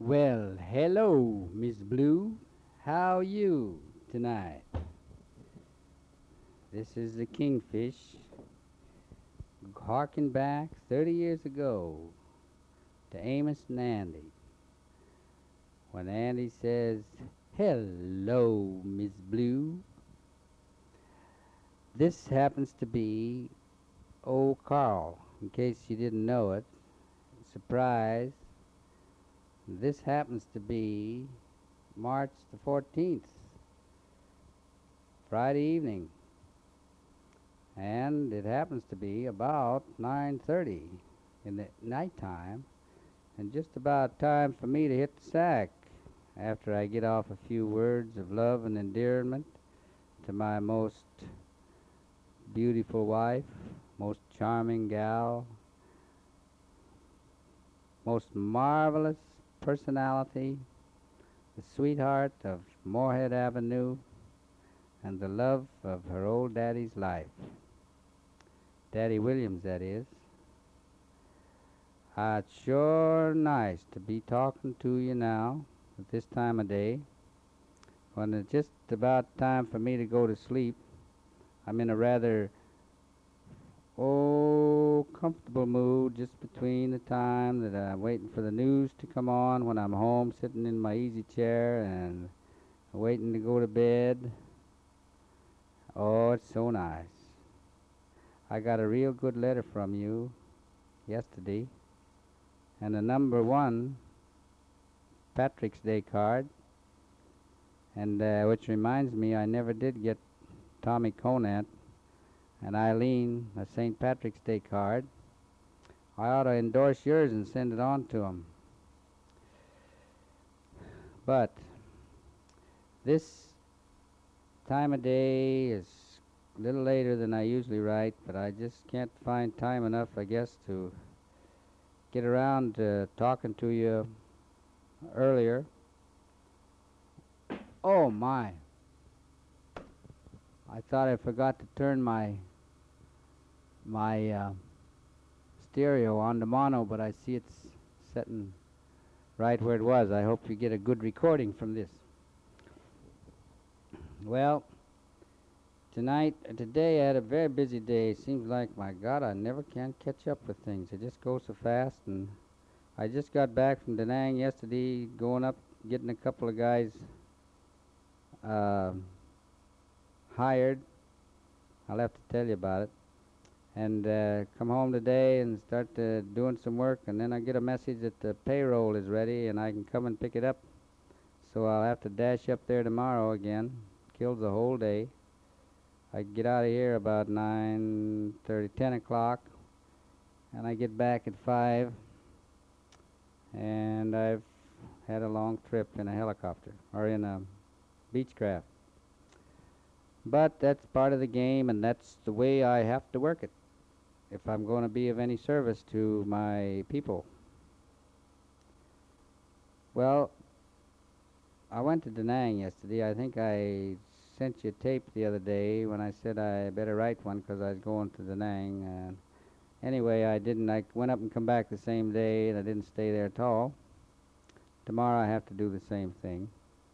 Well, hello, Miss Blue. How you tonight? This is the Kingfish, harking back 30 years ago to Amos and Andy. When Andy says, "Hello, Miss Blue," this happens to be old Carl, in case you didn't know it. Surprise, this happens to be March the 14th, Friday evening. And it happens to be about 9:30 in the nighttime, and just about time for me to hit the sack after I get off a few words of love and endearment to my most beautiful wife, most charming gal, most marvelous personality, the sweetheart of Moorhead Avenue, and the love of her old daddy's life. Daddy Williams, that is. It's sure nice to be talking to you now at this time of day, when it's just about time for me to go to sleep. I'm in a rather, comfortable mood just between the time that I'm waiting for the news to come on when I'm home sitting in my easy chair and waiting to go to bed. Oh, it's so nice. I got a real good letter from you yesterday, and a number one Patrick's Day card, and which reminds me I never did get Tommy Conant and Eileen a St. Patrick's Day card. I ought to endorse yours and send it on to 'em. But this time of day is a little later than I usually write, but I just can't find time enough, I guess, to get around to talking to you earlier. Oh my! I thought I forgot to turn my stereo on the mono, but I see it's setting right where it was. I hope you get a good recording from this. Well, today I had a very busy day. Seems like, my God, I never can catch up with things. It just goes so fast, and I just got back from Da Nang yesterday, going up, getting a couple of guys uh, hired. I'll have to tell you about it. And come home today and start doing some work, and then I get a message that the payroll is ready and I can come and pick it up. So I'll have to dash up there tomorrow again. Kills the whole day. I get out of here about 9:30, 10 o'clock, and I get back at 5, and I've had a long trip in a helicopter, or in a Beechcraft. But that's part of the game, and that's the way I have to work it if I'm going to be of any service to my people. Well, I went to Da Nang yesterday. I think I sent you a tape the other day when I said I better write one because I was going to Da Nang. Anyway, I didn't. I went up and come back the same day, and I didn't stay there at all. Tomorrow I have to do the same thing.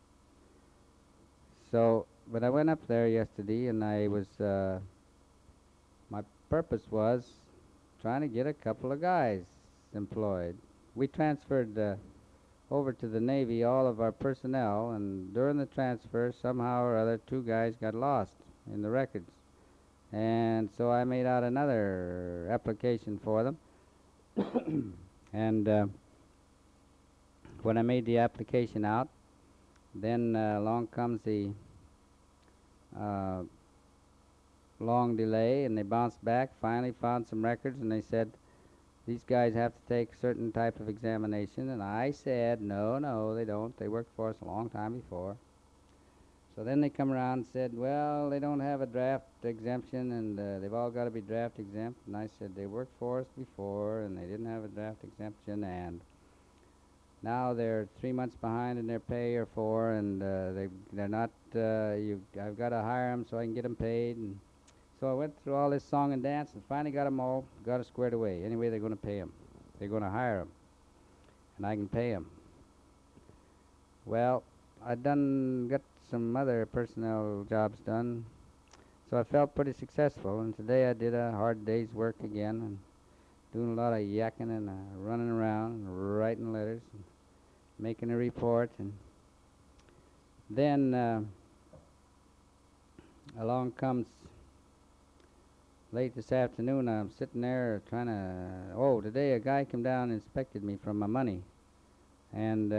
So, but I went up there yesterday, and my purpose was trying to get a couple of guys employed. We transferred over to the Navy all of our personnel, and during the transfer, somehow or other, two guys got lost in the records. And so I made out another application for them. And when I made the application out, then along comes the uh, long delay, and they bounced back, finally found some records, and they said, these guys have to take a certain type of examination. And I said, no, they don't. They worked for us a long time before. So then they come around and said, well, they don't have a draft exemption, and they've all got to be draft exempt. And I said, they worked for us before, and they didn't have a draft exemption, and now they're 3 months behind in their pay or 4, and they're not. I've got to hire them so I can get them paid. And so I went through all this song and dance, and finally got them all, got it squared away. Anyway, they're going to pay them. They're going to hire them, and I can pay them. Well, I done got some other personnel jobs done, so I felt pretty successful. And today I did a hard day's work again, and doing a lot of yakking and running around and writing letters and making a report. And then along comes late this afternoon. I'm sitting there trying to. Oh, today a guy came down and inspected me for my money, and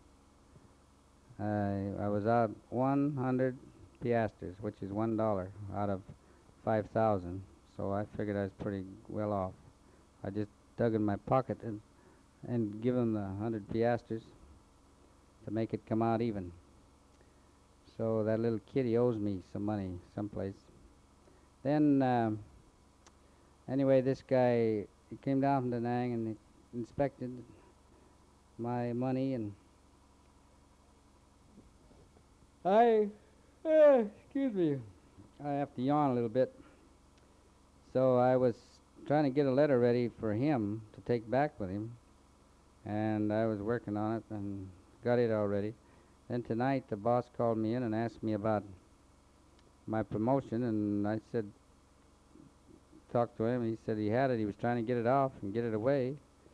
I was out 100 piastres, which is $1 out of 5,000. So I figured I was pretty well off. I just dug in my pocket and give him the 100 piastres to make it come out even. So that little kitty owes me some money someplace. Then anyway, this guy he came down from Da Nang and he inspected my money, and excuse me, I have to yawn a little bit. So I was trying to get a letter ready for him to take back with him, and I was working on it and got it already. Then tonight the boss called me in and asked me about my promotion, and I said, talked to him, and he said he had it. He was trying to get it off and get it away.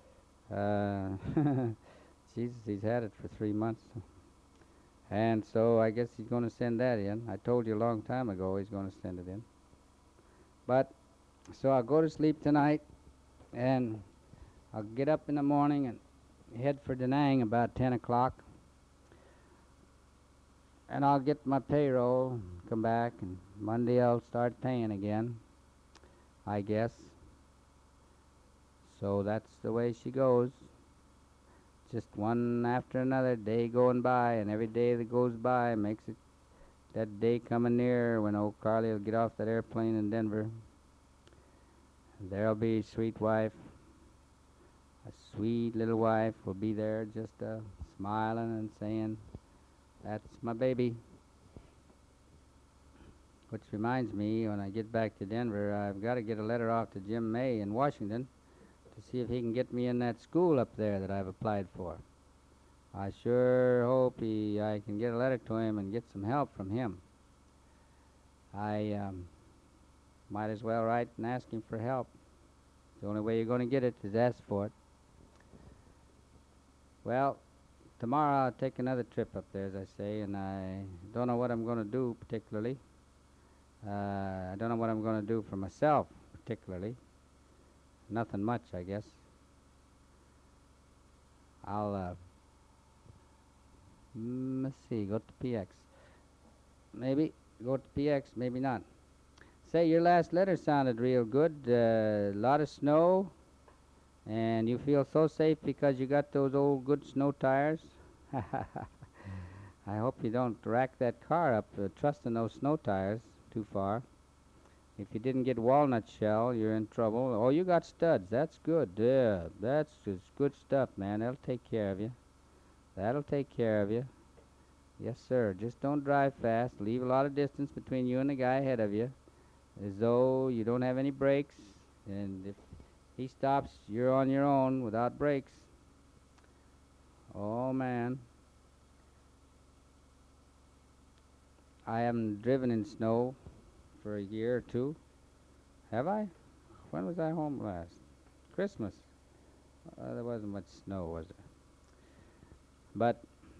Jesus, he's had it for 3 months. And so I guess he's going to send that in. I told you a long time ago he's going to send it in. But, so I'll go to sleep tonight, and I'll get up in the morning and head for Da Nang about 10 o'clock. And I'll get my payroll, come back, and Monday I'll start paying again, I guess. So that's the way she goes. Just one after another, day going by, and every day that goes by makes it that day coming near when old Carly will get off that airplane in Denver. And there'll be a sweet wife, a sweet little wife will be there just smiling and saying, "That's my baby." Which reminds me, when I get back to Denver, I've got to get a letter off to Jim May in Washington to see if he can get me in that school up there that I've applied for. I sure hope I can get a letter to him and get some help from him. I might as well write and ask him for help. The only way you're going to get it is ask for it. Well, tomorrow I'll take another trip up there, as I say, and I don't know what I'm going to do particularly. I don't know what I'm going to do for myself particularly. Nothing much, I guess. I'll, let's see, go to PX. Maybe go to PX, maybe not. Say, your last letter sounded real good. A lot of snow, and you feel so safe because you got those old good snow tires. I hope you don't rack that car up trusting those snow tires too far. If you didn't get walnut shell, you're in trouble. Oh, you got studs. That's good. Yeah, that's just good stuff, man. That'll take care of you. That'll take care of you. Yes, sir. Just don't drive fast. Leave a lot of distance between you and the guy ahead of you, as though you don't have any brakes. And if he stops, you're on your own without brakes. Oh, man. I haven't driven in snow for a year or two. Have I? When was I home last? Christmas. There wasn't much snow, was there? But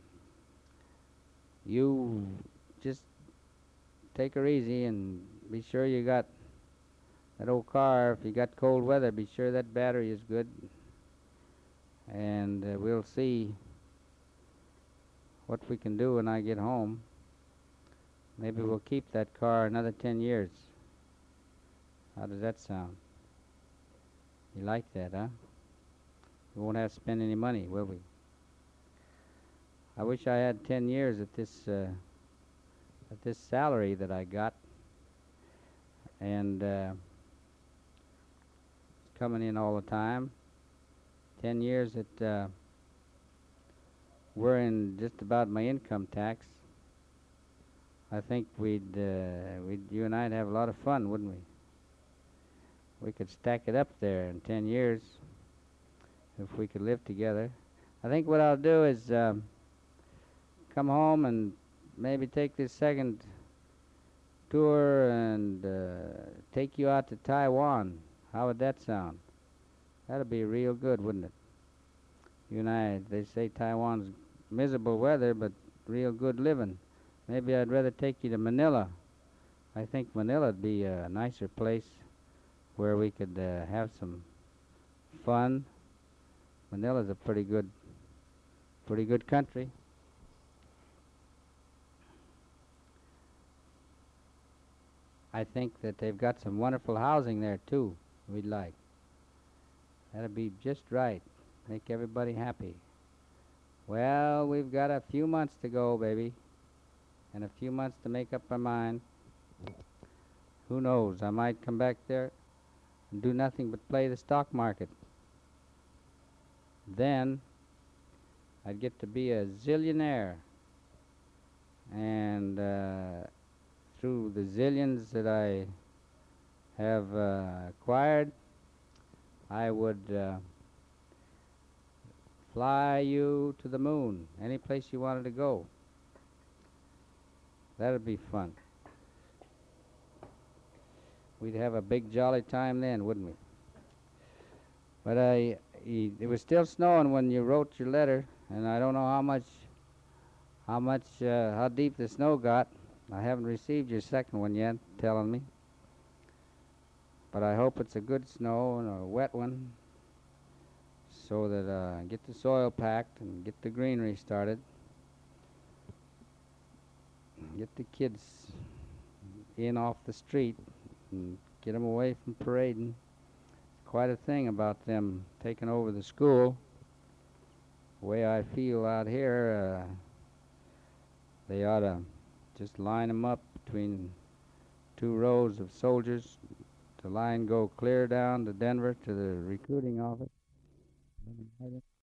you just take her easy and be sure you got that old car. If you got cold weather, be sure that battery is good. And we'll see what we can do when I get home. Maybe we'll keep that car another 10 years. How does that sound? You like that, huh? We won't have to spend any money, will we? I wish I had 10 years at this salary that I got. And it's coming in all the time. 10 years at worrying just about my income tax. I think you and I'd have a lot of fun, wouldn't we? We could stack it up there in 10 years if we could live together. I think what I'll do is come home and maybe take this second tour and take you out to Taiwan. How would that sound? That'd be real good, wouldn't it? You and I, they say Taiwan's miserable weather, but real good living. Maybe I'd rather take you to Manila. I think Manila'd be a nicer place where we could have some fun. Manila's a pretty good country. I think that they've got some wonderful housing there too. We'd like. That'd be just right. Make everybody happy. Well, we've got a few months to go, baby, and a few months to make up our mind. Who knows? I might come back there and do nothing but play the stock market. Then I'd get to be a zillionaire, and through the zillions that I have acquired, I would fly you to the moon, any place you wanted to go. That'd be fun. We'd have a big jolly time then, wouldn't we? But it was still snowing when you wrote your letter, and I don't know how deep the snow got. I haven't received your second one yet, telling me. But I hope it's a good snow and a wet one, so that get the soil packed and get the greenery started. Get the kids in off the street and get them away from parading. Quite a thing about them taking over the school. The way I feel out here, they ought to just line them up between two rows of soldiers. The line go clear down to Denver to the recruiting office.